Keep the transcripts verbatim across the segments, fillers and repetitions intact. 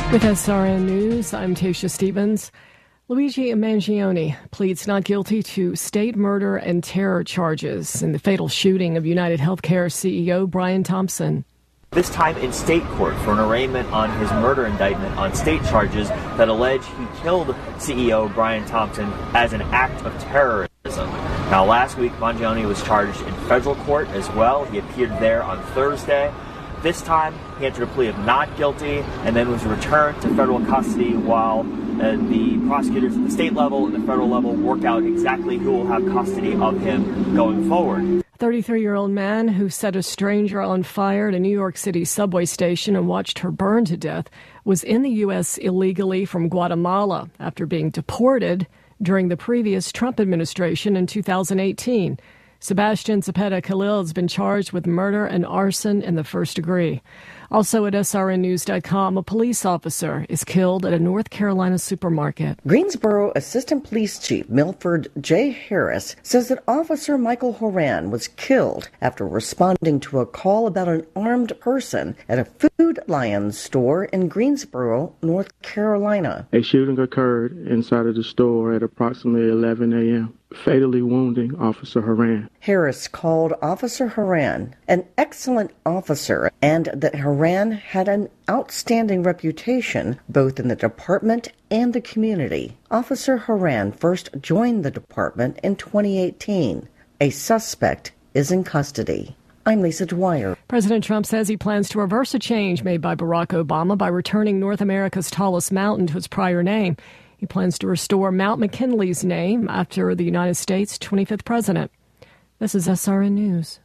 With S R N News, I'm Tasha Stevens. Luigi Mangione pleads not guilty to state murder and terror charges in the fatal shooting of United Healthcare C E O Brian Thompson. This time in state court for an arraignment on his murder indictment on state charges that allege he killed C E O Brian Thompson as an act of terrorism. Now, last week, Mangione was charged in federal court as well. He appeared there on Thursday. This time, he entered a plea of not guilty and then was returned to federal custody while uh, the prosecutors at the state level and the federal level work out exactly who will have custody of him going forward. thirty-three-year-old man who set a stranger on fire at a New York City subway station and watched her burn to death was in the U S illegally from Guatemala after being deported during the previous Trump administration in two thousand eighteen. Sebastian Zepeda Khalil has been charged with murder and arson in the first degree. Also at S R N news dot com, a police officer is killed at a North Carolina supermarket. Greensboro Assistant Police Chief Milford J. Harris says that Officer Michael Horan was killed after responding to a call about an armed person at a Food Lion store in Greensboro, North Carolina. A shooting occurred inside of the store at approximately eleven a.m., fatally wounding Officer Horan. Harris called Officer Horan an excellent officer and that Horan had an outstanding reputation both in the department and the community. Officer Horan first joined the department in twenty eighteen. A suspect is in custody. I'm Lisa Dwyer. President Trump says he plans to reverse a change made by Barack Obama by returning North America's tallest mountain to its prior name. He plans to restore Mount McKinley's name after the United States' twenty-fifth president. This is S R N News.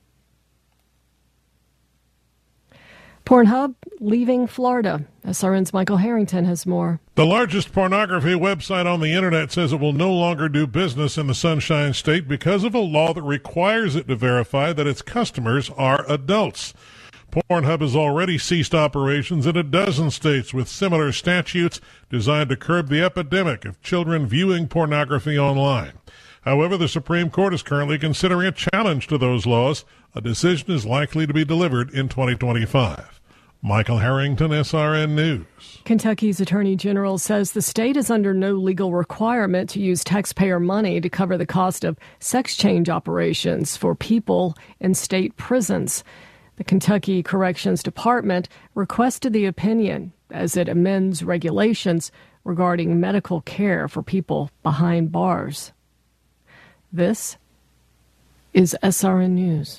Pornhub leaving Florida. S R N's Michael Harrington has more. The largest pornography website on the internet says it will no longer do business in the Sunshine State because of a law that requires it to verify that its customers are adults. Pornhub has already ceased operations in a dozen states with similar statutes designed to curb the epidemic of children viewing pornography online. However, the Supreme Court is currently considering a challenge to those laws. A decision is likely to be delivered in twenty twenty-five. Michael Harrington, S R N News. Kentucky's Attorney General says the state is under no legal requirement to use taxpayer money to cover the cost of sex change operations for people in state prisons. The Kentucky Corrections Department requested the opinion as it amends regulations regarding medical care for people behind bars. This is S R N News.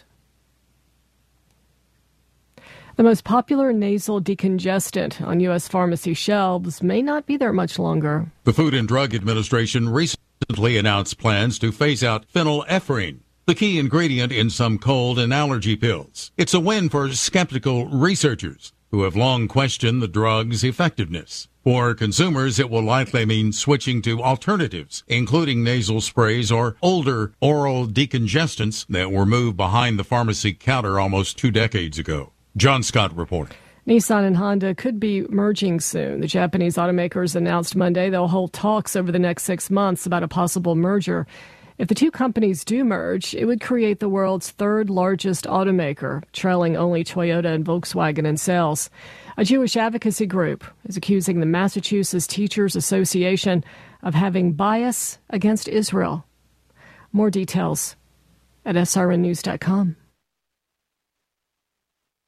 The most popular nasal decongestant on U S pharmacy shelves may not be there much longer. The Food and Drug Administration recently announced plans to phase out phenylephrine, the key ingredient in some cold and allergy pills. It's a win for skeptical researchers who have long questioned the drug's effectiveness. For consumers, it will likely mean switching to alternatives, including nasal sprays or older oral decongestants that were moved behind the pharmacy counter almost two decades ago. John Scott reporting. Nissan and Honda could be merging soon. The Japanese automakers announced Monday they'll hold talks over the next six months about a possible merger. If the two companies do merge, it would create the world's third largest automaker, trailing only Toyota and Volkswagen in sales. A Jewish advocacy group is accusing the Massachusetts Teachers Association of having bias against Israel. More details at S R N news dot com.